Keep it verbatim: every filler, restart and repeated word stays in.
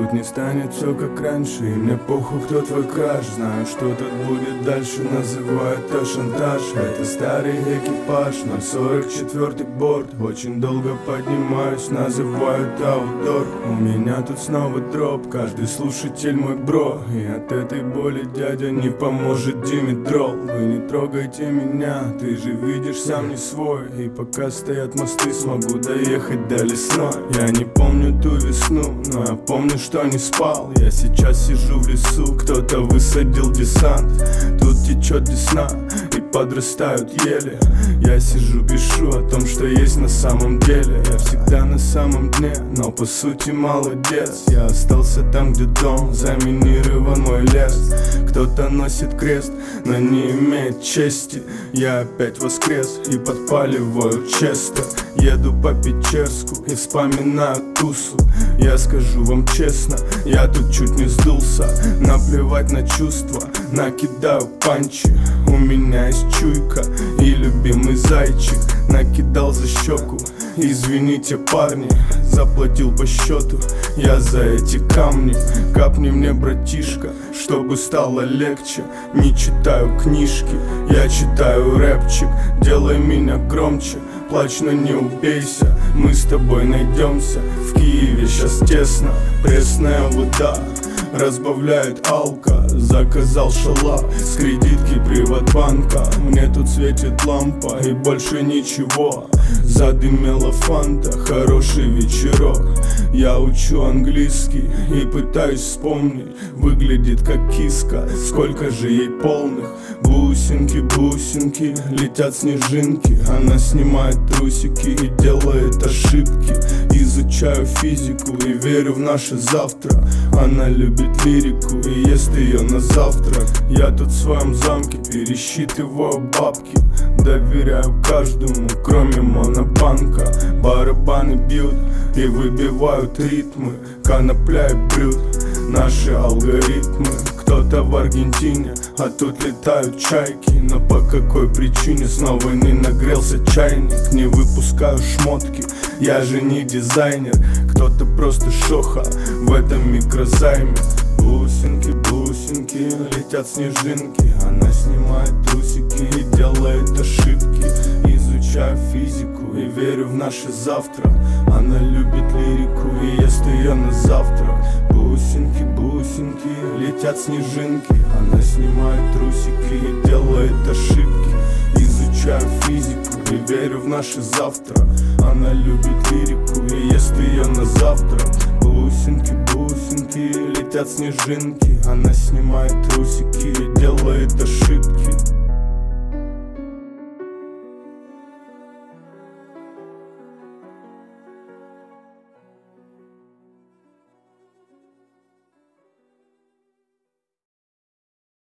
Тут не станет все как раньше, и мне похуй, кто твой краш. Знаю, что тут будет дальше, называют это шантаж. Это старый экипаж, ноль сорок четвёртый борт. Очень долго поднимаюсь, называют аутдор. У меня тут снова дроп, каждый слушатель мой бро. И от этой боли дядя не поможет Димитрол. Вы не трогайте меня, ты же видишь, сам не свой. И пока стоят мосты, смогу доехать до лесной. Я не помню ту весну, но я помню, что не спал. Я сейчас сижу в лесу, кто-то высадил десант. Тут течет десна и подрастают ели. Я сижу, пишу о том, что есть на самом деле. Я всегда на самом дне, но по сути молодец. Я остался там, где дом, заминирован мой лес. Кто-то носит крест, но не имеет чести. Я опять воскрес и подпаливаю честно. Еду по Печерску и вспоминаю тусу. Я скажу вам честно, я тут чуть не сдулся. Наплевать на чувства, накидаю панчи. У меня есть чуйка и любимый зайчик. Накидал за щеку, извините, парни, заплатил по счету я за эти камни. Капни мне, братишка, чтобы стало легче. Не читаю книжки, я читаю рэпчик. Делай меня громче, плачь, но не убейся. Мы с тобой найдемся, в Киеве сейчас тесно. Пресная вода разбавляет алка. Заказал шалап с кредитки Приватбанка. Мне тут светит лампа и больше ничего. Задымела фанта, хороший вечерок. Я учу английский и пытаюсь вспомнить. Выглядит как киска, сколько же ей полных. Бусинки, бусинки, летят снежинки. Она снимает трусики и делает ошибки. Изучаю физику и верю в наше завтра. Она любит лирику и ест ее на завтрак. Я тут в своем замке пересчитываю бабки. Доверяю каждому, кроме монобанка. Барабаны бьют и выбивают ритмы. Конопля и блюд, наши алгоритмы. Кто-то в Аргентине, а тут летают чайки. Но по какой причине снова не нагрелся чайник? Не выпускаю шмотки, я же не дизайнер. Кто-то просто шоха в этом микрозайме. Бусинки, бусинки, летят снежинки. Она снимает трусики и делает ошибки. Изучаю физику и верю в наше завтра. Она любит лирику и ест ее на завтрак. Бусинки, бусинки, летят снежинки. Она снимает трусики и делает ошибки. Изучаю физику и верю в наше завтра. Она любит лирику и ест ее на завтрак. Бусинки, бусинки, летят снежинки. Она снимает трусики и делает ошибки.